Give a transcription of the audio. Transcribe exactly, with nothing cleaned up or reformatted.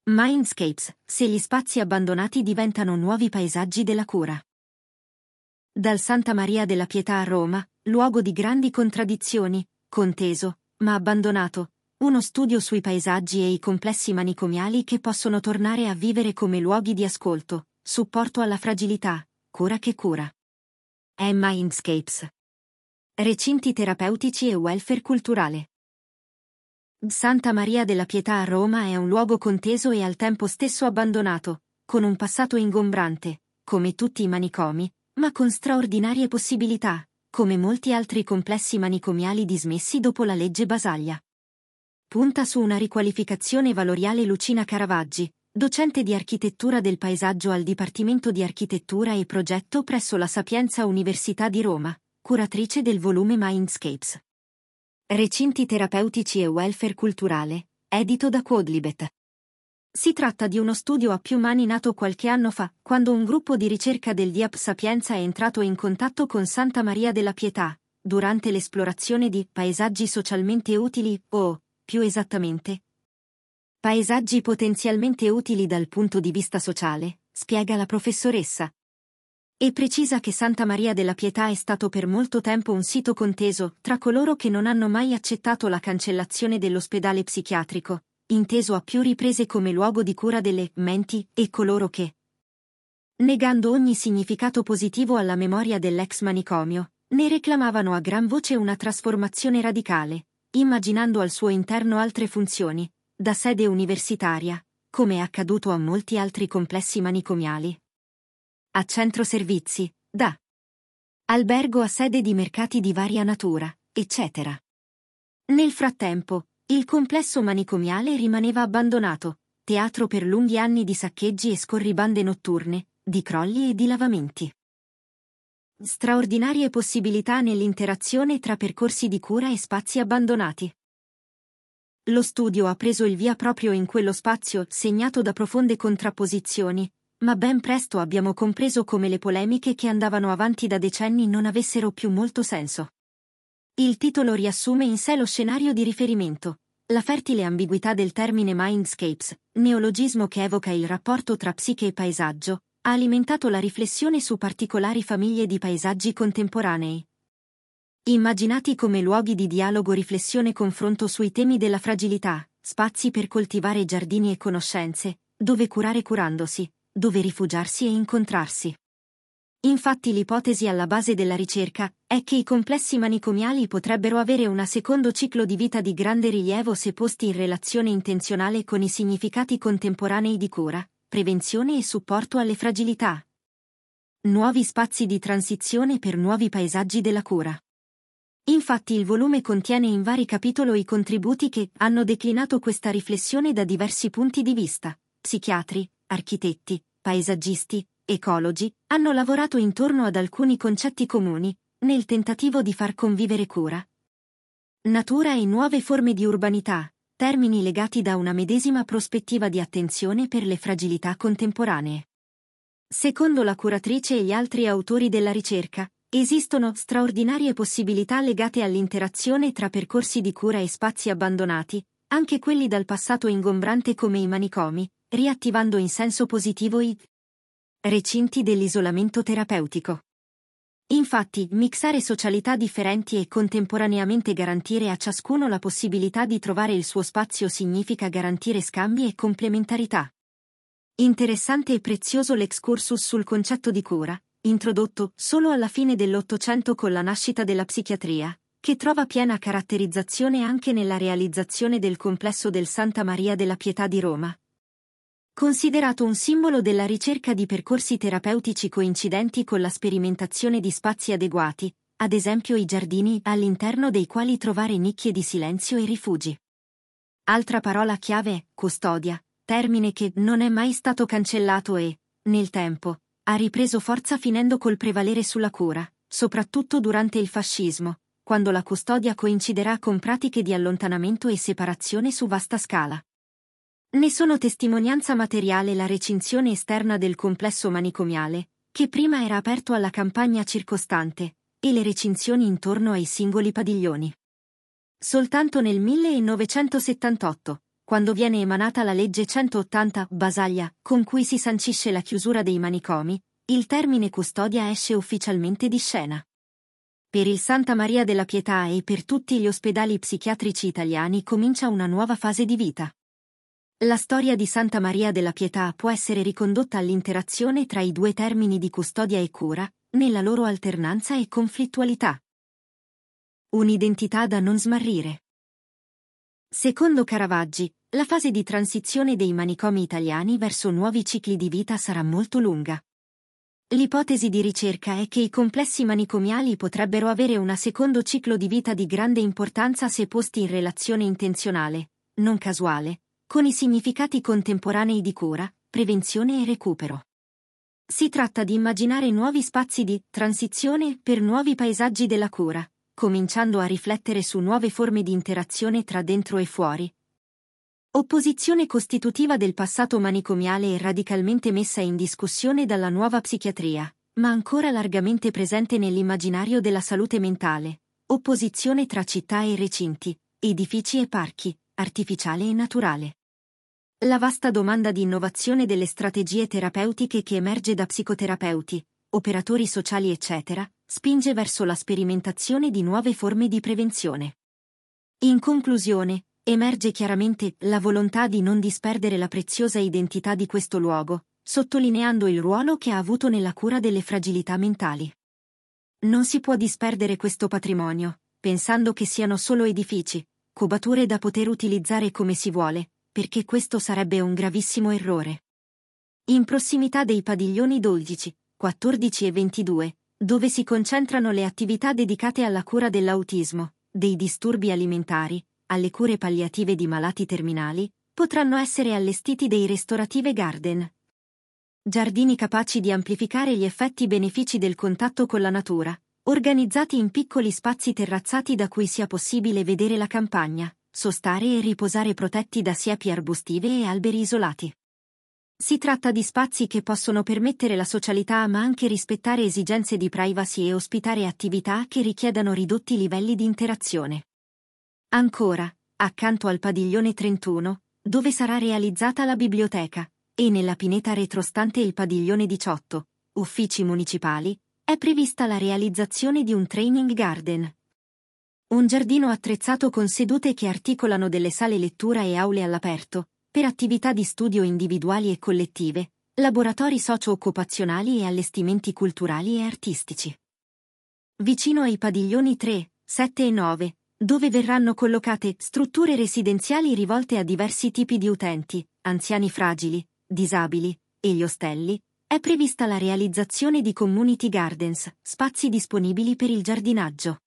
Mindscapes, se gli spazi abbandonati diventano nuovi paesaggi della cura. Dal Santa Maria della Pietà a Roma, luogo di grandi contraddizioni, conteso, ma abbandonato, uno studio sui paesaggi e i complessi manicomiali che possono tornare a vivere come luoghi di ascolto, supporto alla fragilità, cura che cura. È Mindscapes. Recinti terapeutici e welfare culturale. Santa Maria della Pietà a Roma è un luogo conteso e al tempo stesso abbandonato, con un passato ingombrante, come tutti i manicomi, ma con straordinarie possibilità, come molti altri complessi manicomiali dismessi dopo la legge Basaglia. Punta su una riqualificazione valoriale Lucina Caravaggi, docente di architettura del paesaggio al Dipartimento di Architettura e Progetto presso la Sapienza Università di Roma, curatrice del volume Mindscapes. Recinti terapeutici e welfare culturale, edito da Quodlibet. Si tratta di uno studio a più mani nato qualche anno fa, quando un gruppo di ricerca del D I A P Sapienza è entrato in contatto con Santa Maria della Pietà, durante l'esplorazione di paesaggi socialmente utili o, più esattamente, paesaggi potenzialmente utili dal punto di vista sociale, spiega la professoressa. E precisa che Santa Maria della Pietà è stato per molto tempo un sito conteso tra coloro che non hanno mai accettato la cancellazione dell'ospedale psichiatrico, inteso a più riprese come luogo di cura delle menti, e coloro che, negando ogni significato positivo alla memoria dell'ex manicomio, ne reclamavano a gran voce una trasformazione radicale, immaginando al suo interno altre funzioni, da sede universitaria, come è accaduto a molti altri complessi manicomiali, a centro servizi, da albergo a sede di mercati di varia natura, eccetera. Nel frattempo, il complesso manicomiale rimaneva abbandonato, teatro per lunghi anni di saccheggi e scorribande notturne, di crolli e dilavamenti. Straordinarie possibilità nell'interazione tra percorsi di cura e spazi abbandonati. Lo studio ha preso il via proprio in quello spazio segnato da profonde contrapposizioni, ma ben presto abbiamo compreso come le polemiche che andavano avanti da decenni non avessero più molto senso. Il titolo riassume in sé lo scenario di riferimento, la fertile ambiguità del termine Mindscapes, neologismo che evoca il rapporto tra psiche e paesaggio, ha alimentato la riflessione su particolari famiglie di paesaggi contemporanei, immaginati come luoghi di dialogo, riflessione e confronto sui temi della fragilità, spazi per coltivare giardini e conoscenze, dove curare curandosi, dove rifugiarsi e incontrarsi. Infatti l'ipotesi alla base della ricerca è che i complessi manicomiali potrebbero avere un secondo ciclo di vita di grande rilievo se posti in relazione intenzionale con i significati contemporanei di cura, prevenzione e supporto alle fragilità. Nuovi spazi di transizione per nuovi paesaggi della cura. Infatti il volume contiene in vari capitoli i contributi che hanno declinato questa riflessione da diversi punti di vista. Psichiatri, architetti, paesaggisti, ecologi, hanno lavorato intorno ad alcuni concetti comuni, nel tentativo di far convivere cura, natura e nuove forme di urbanità, termini legati da una medesima prospettiva di attenzione per le fragilità contemporanee. Secondo la curatrice e gli altri autori della ricerca, esistono straordinarie possibilità legate all'interazione tra percorsi di cura e spazi abbandonati, anche quelli dal passato ingombrante come i manicomi, riattivando in senso positivo i recinti dell'isolamento terapeutico. Infatti, mixare socialità differenti e contemporaneamente garantire a ciascuno la possibilità di trovare il suo spazio significa garantire scambi e complementarità. Interessante e prezioso l'excursus sul concetto di cura, introdotto solo alla fine dell'Ottocento con la nascita della psichiatria, che trova piena caratterizzazione anche nella realizzazione del complesso del Santa Maria della Pietà di Roma. Considerato un simbolo della ricerca di percorsi terapeutici coincidenti con la sperimentazione di spazi adeguati, ad esempio i giardini all'interno dei quali trovare nicchie di silenzio e rifugi. Altra parola chiave è custodia, termine che non è mai stato cancellato e, nel tempo, ha ripreso forza finendo col prevalere sulla cura, soprattutto durante il fascismo, quando la custodia coinciderà con pratiche di allontanamento e separazione su vasta scala. Ne sono testimonianza materiale la recinzione esterna del complesso manicomiale, che prima era aperto alla campagna circostante, e le recinzioni intorno ai singoli padiglioni. Soltanto nel millenovecentosettantotto, quando viene emanata la legge centottanta Basaglia, con cui si sancisce la chiusura dei manicomi, il termine custodia esce ufficialmente di scena. Per il Santa Maria della Pietà e per tutti gli ospedali psichiatrici italiani comincia una nuova fase di vita. La storia di Santa Maria della Pietà può essere ricondotta all'interazione tra i due termini di custodia e cura, nella loro alternanza e conflittualità. Un'identità da non smarrire. Secondo Caravaggi, la fase di transizione dei manicomi italiani verso nuovi cicli di vita sarà molto lunga. L'ipotesi di ricerca è che i complessi manicomiali potrebbero avere un secondo ciclo di vita di grande importanza se posti in relazione intenzionale, non casuale, con i significati contemporanei di cura, prevenzione e recupero. Si tratta di immaginare nuovi spazi di transizione per nuovi paesaggi della cura, cominciando a riflettere su nuove forme di interazione tra dentro e fuori. Opposizione costitutiva del passato manicomiale e radicalmente messa in discussione dalla nuova psichiatria, ma ancora largamente presente nell'immaginario della salute mentale. Opposizione tra città e recinti, edifici e parchi, artificiale e naturale. La vasta domanda di innovazione delle strategie terapeutiche che emerge da psicoterapeuti, operatori sociali eccetera, spinge verso la sperimentazione di nuove forme di prevenzione. In conclusione, emerge chiaramente la volontà di non disperdere la preziosa identità di questo luogo, sottolineando il ruolo che ha avuto nella cura delle fragilità mentali. Non si può disperdere questo patrimonio, pensando che siano solo edifici, cubature da poter utilizzare come si vuole, perché questo sarebbe un gravissimo errore. In prossimità dei padiglioni dodici, quattordici e ventidue, dove si concentrano le attività dedicate alla cura dell'autismo, dei disturbi alimentari, alle cure palliative di malati terminali, potranno essere allestiti dei restorative garden. Giardini capaci di amplificare gli effetti benefici del contatto con la natura, organizzati in piccoli spazi terrazzati da cui sia possibile vedere la campagna, sostare e riposare protetti da siepi arbustive e alberi isolati. Si tratta di spazi che possono permettere la socialità ma anche rispettare esigenze di privacy e ospitare attività che richiedano ridotti livelli di interazione. Ancora, accanto al padiglione trentuno, dove sarà realizzata la biblioteca, e nella pineta retrostante il padiglione diciotto, uffici municipali, è prevista la realizzazione di un training garden. Un giardino attrezzato con sedute che articolano delle sale lettura e aule all'aperto, per attività di studio individuali e collettive, laboratori socio-occupazionali e allestimenti culturali e artistici. Vicino ai padiglioni tre, sette e nove, dove verranno collocate strutture residenziali rivolte a diversi tipi di utenti, anziani fragili, disabili, e gli ostelli, è prevista la realizzazione di community gardens, spazi disponibili per il giardinaggio.